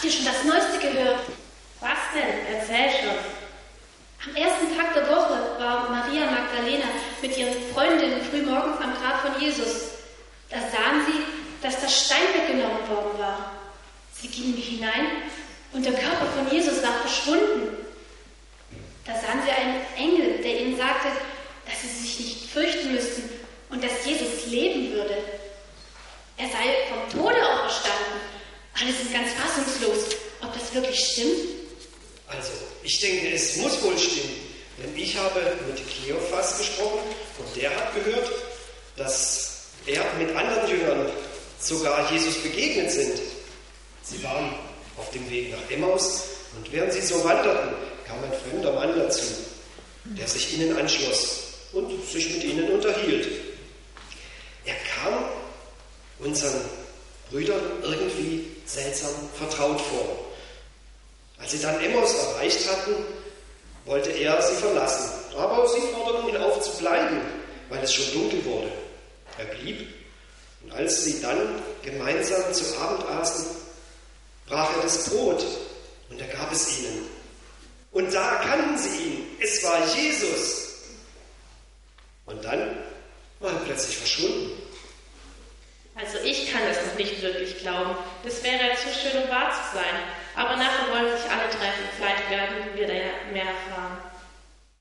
ihr schon das Neueste gehört? Was denn? Erzähl schon. Am ersten Tag der Woche war Maria Magdalena mit ihren Freundinnen frühmorgens am Grab von Jesus. Da sahen sie, dass das Stein weggenommen worden war. Sie gingen hinein und der Körper von Jesus war verschwunden. Da sahen sie einen Engel, der ihnen sagte, dass sie sich nicht fürchten müssten und dass Jesus leben würde. Er sei vom Tode auferstanden. Alle sind ganz fassungslos, ob das wirklich stimmt. Also, ich denke, es muss wohl stimmen, denn ich habe mit Kleophas gesprochen und der hat gehört, dass er mit anderen Jüngern sogar Jesus begegnet sind. Sie waren auf dem Weg nach Emmaus und während sie so wanderten, kam ein fremder Mann dazu, der sich ihnen anschloss und sich mit ihnen unterhielt. Er kam unseren Brüdern irgendwie seltsam vertraut vor. Als sie dann Emmaus erreicht hatten, wollte er sie verlassen, aber sie forderten ihn auf zu bleiben, weil es schon dunkel wurde. Er blieb, und als sie dann gemeinsam zu Abend aßen, brach er das Brot und er gab es ihnen. Und da erkannten sie ihn, es war Jesus. Und dann war er plötzlich verschwunden. Also ich kann das noch nicht wirklich glauben. Das wäre ja zu schön, um wahr zu sein. Aber nachher wollen sich alle treffen. Vielleicht werden wir da ja mehr erfahren.